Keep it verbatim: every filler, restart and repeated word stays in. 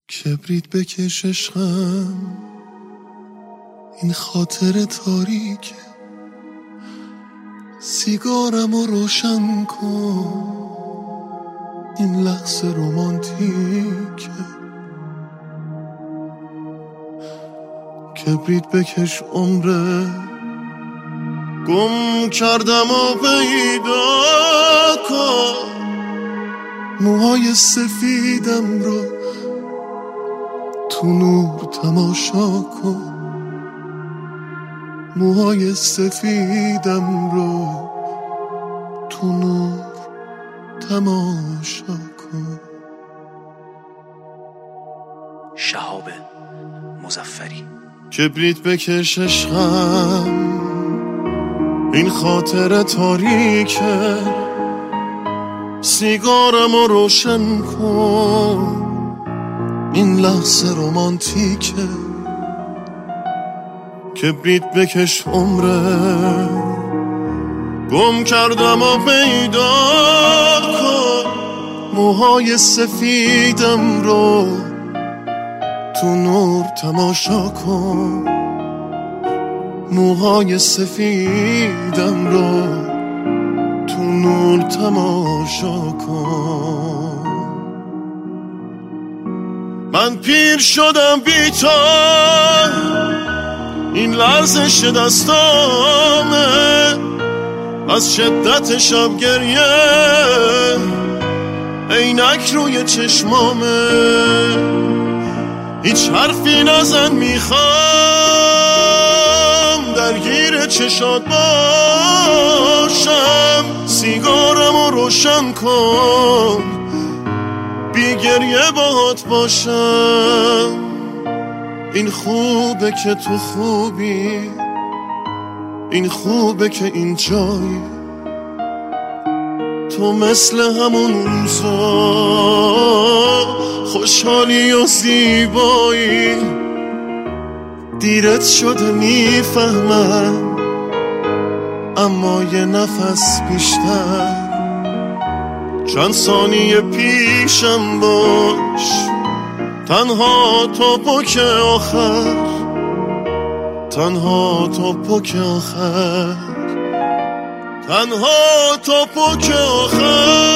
کبریت بکش عشقم، این خاطر تاریکه، سیگارمو روشن کن، این لحظه رومانتیکه. کبریت بکش عمره، گم کردم و پیدا کن، موهای سفیدم رو تو نور تماشا کن، موهای سفیدم رو تو نور تماشا کن. شهاب مظفری. کبریت بکش عشقم، این خاطر تاریکه، سیگارمو روشن کن، این لحظه رومانتیکه. کبریت بکش عمره، گم کردم و پیدا کن، موهای سفیدم رو تو نور تماشا کن، موهای سفیدم رو تو نور تماشا کن. من پیر شدم بی تو، این لرزش دستامه، از شدت شب گریه عینک روی چشمامه. هیچ حرفی نزن، میخوام درگیر چشات باشم، سیگارمو روشن کن، بی گریه باهات باشم. این خوبه که تو خوبی، این خوبه که این جایی، تو مثل همون روزا خوشحالی و زیبایی. دیرت شده میفهمم، اما یه نفس بیشتر، چند ثانیه پیشم باش، تنها تا پک آخر، تنها تا پک آخر، تنها تا پک آخر.